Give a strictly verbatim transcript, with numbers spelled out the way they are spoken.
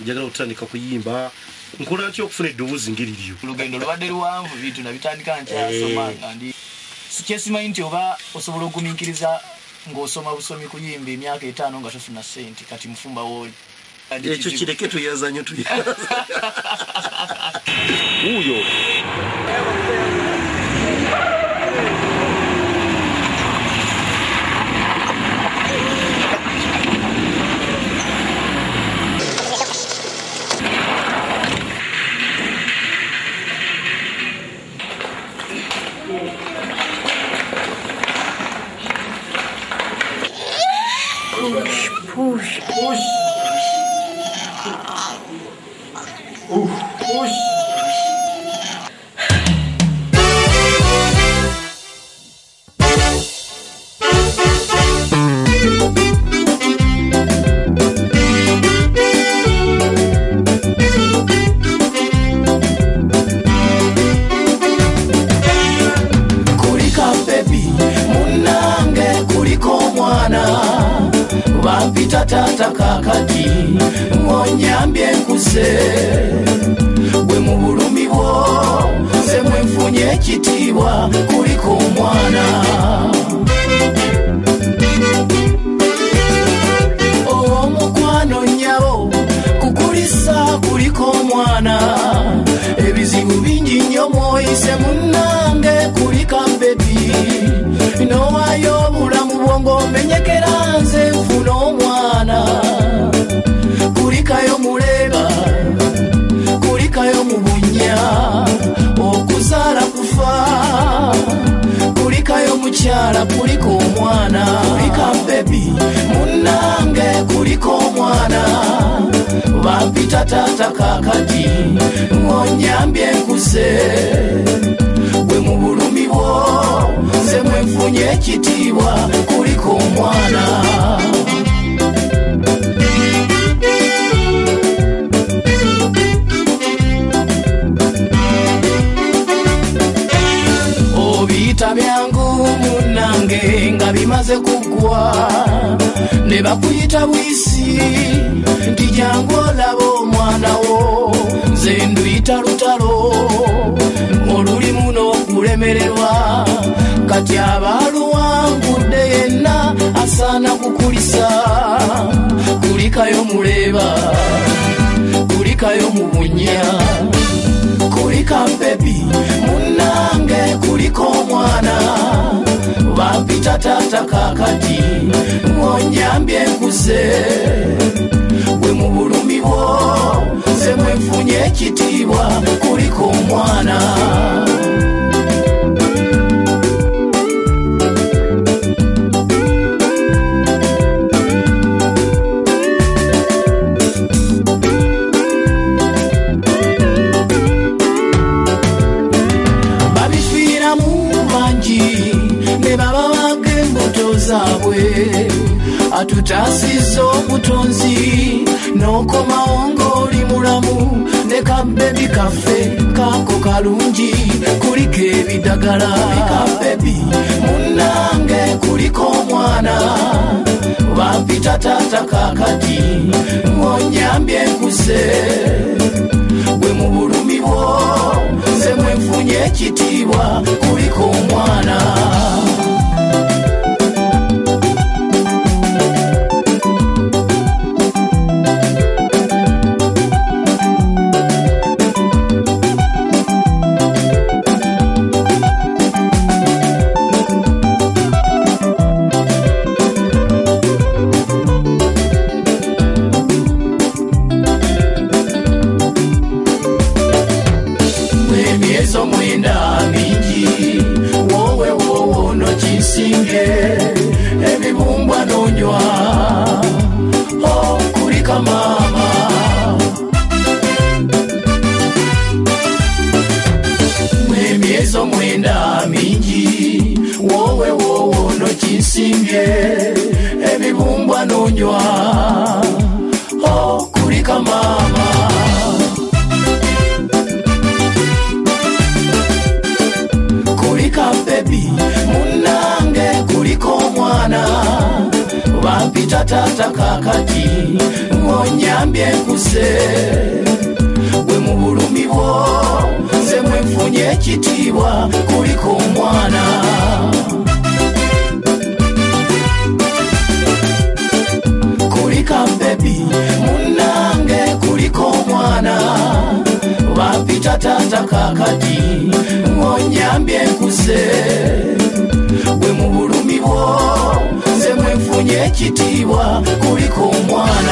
njagala kutandika kuyimba nkola ntyo okufuna eddoboozi ng'eriryo olugendo lubadde luwanvu bintu nabitandika nkyasoma nga ndi sikyesimanyi nti oba osobola okugumiikiriza ng'osoma busomi kuyimba emyaka etaano nga tofuna ssente kati mufumba wooli ekyo kireke tuyaza nnyo tuyaza wuuyo Push, push. Ooh, push. Kulika baby, munange kuliko mwana. Vampita tata kakati ngonyambye nkuse gwe mu bulumi bwo nze mwenfunye ekitiibwa kuliko omwana omukwano nnyabo kukulisa kuliko omwana ebizibu bingi nnyo mwoyise munnange kulika bebi nowayo obulamu bwongo omenyekera nze nfuna omwana kulikayo muleba kulikayo mubunya okuzaala kufa kulikayo mukyala kuliko omwana kulika bebi munnange kuliko omwana vampita tata kakati ngonyambye nkuse gwe mu bulumi bwo nze mwenfunye ekitiibwa kuliko omwana obiyita byangu munnange nga bimaze kugwa ne bakuyita bwisi nti jangu olaba omwana wo nze nduyita lutalo olulimu n'okulemererwa kati abaaluwangudde yenna asaana kukulisa kulikayo muleba kulikayo mubunya kulika bebi munnange kuliko omwana vampita tata kakati ngonyambye nkuse gwe mu bulumi bwo nze mwenfunye ekitiibwa kuliko omwana atutasiza obutonzi n'okomawo ng'oli mulamu ne kabebi kaffe kako kalungi kuliko ebidagala kabebi munnange kuliko omwana vampita tata kakati ngonyambye nkuse gwe mu bulumi bwo nze mwenfunye ekitiibwa kuliko omwana ebibumbwa nonywa oh kulika mama mwemyezo mwenda mingi wowe wowo no kinsimbye ebibumbwa nonywa oh kulika mama kulika baby munnange kuliko omwana vampita bapita tata kakati ngonyambye nkuse gwe mu bulumi bwo nze mwenfunye ekitiibwa kuliko omwana kulika bebi munange kuliko omwana bapita tata kakati ngonyambye nkuse gwe mu bulumi bwo nze mwenfunye ekitiibwa kuliko omwana